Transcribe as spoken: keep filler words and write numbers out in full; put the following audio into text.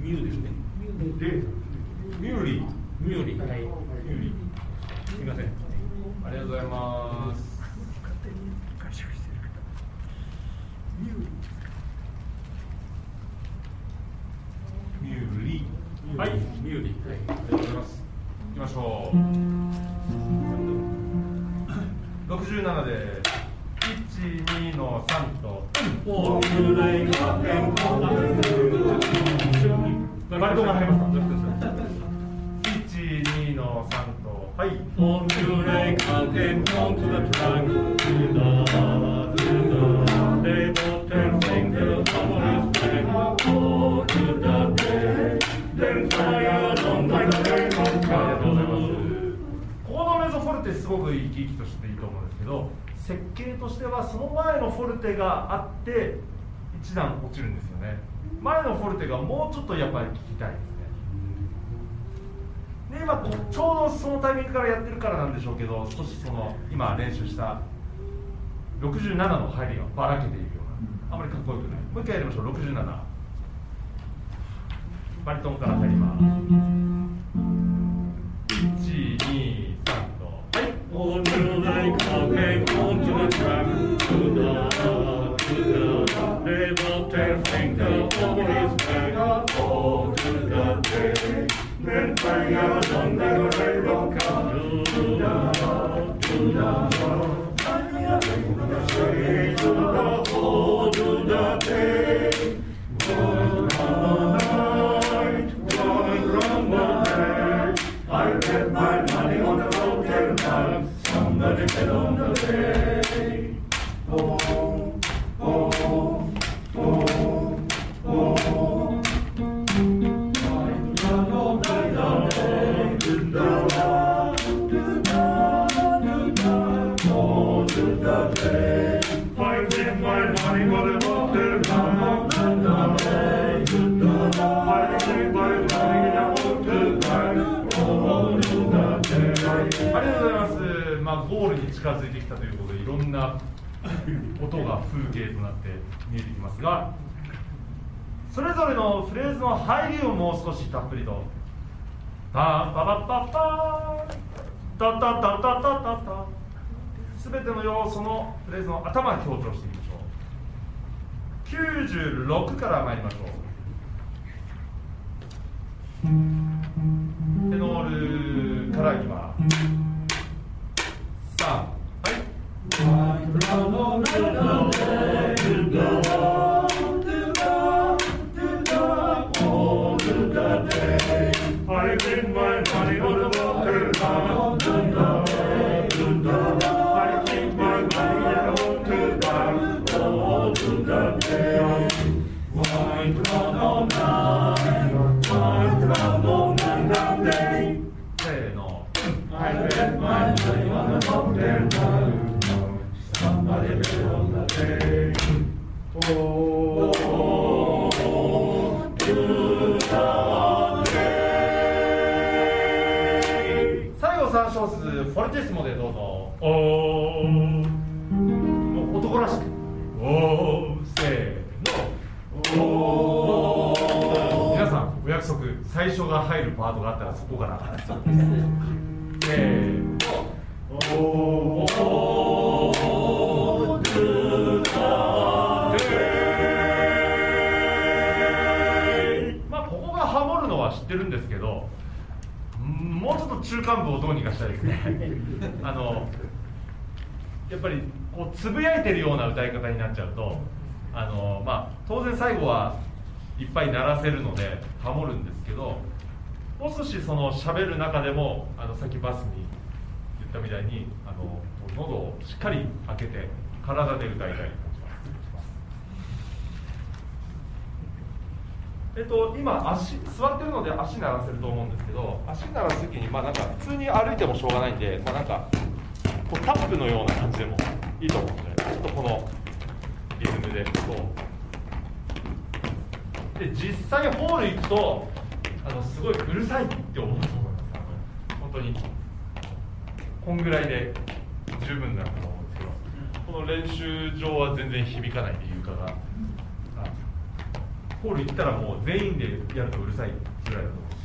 ミューですね。 でミューリーミューリー。はい。 ミューリーすみません、ありがとうございます。ミューリー、はい、ミューリー、はい、ありがとうございます。いきましょう。ろくじゅうななでいち、にのさんとバリトンが入りますか。いち、にのさんと、はい。このメゾフォルテすごく生き生きとしていいと思うんですけど、設計としてはその前のフォルテがあって一段落ちるんですよね。前のフォルテがもうちょっとやっぱり聞きたいですね。で今ちょうどそのタイミングからやってるからなんでしょうけど、少しその今練習したろくじゅうななの入りがばらけているような、あまりかっこよくない。もう一回やりましょう。ろくじゅうななバリトンから入ります。いち、に、さんと、はい。I bet my money on the hotel bar. Somebody bet on the day. Oh, oh, oh, oh. I bet my money on the hotel bar. I bet my money in a hotel bar.ありがとうございます。まあ、ゴールに近づいてきたということで、いろんな音が風景となって見えてきますが、それぞれのフレーズの入りをもう少したっぷりと、パンパパパパーンタタタタタタタ、すべての要素のフレーズの頭を強調していきましょう。きゅうじゅうろくから参りましょう。テノールからいきます。さん、はい。せーの。I bet my money on the hotel bar. Somebody bet on the day. Oh, to the day. 最後さん小節フォルティスモでどうぞ。おー、もう男らしく。おー、せーの。おー。皆さんお約束、最初が入るパートがあったらそこからせーの。おー、まあここがハモるのは知ってるんですけど、もうちょっと中間部をどうにかしたいですね。あのやっぱりこうつぶやいてるような歌い方になっちゃうと、あの、まあ、当然最後はいっぱい鳴らせるのでハモるんですけど、もう少しその喋る中でも、あのさっきバスに言ったみたいに、あの喉をしっかり開けて体で歌いたいと思います。えっと、今足座ってるので足鳴らせると思うんですけど、足鳴らす時にまあなんか普通に歩いてもしょうがないんで、まあ、なんかこうタップのような感じでもいいと思うので、ちょっとこのリズムでこうで、実際ホール行くとあのすごいうるさいって思うと思います。あの本当にこんぐらいで十分だと思うんですけど、この練習場は全然響かないで、床が。 ホール行ったらもう全員でやるとうるさいぐらいだと思うし、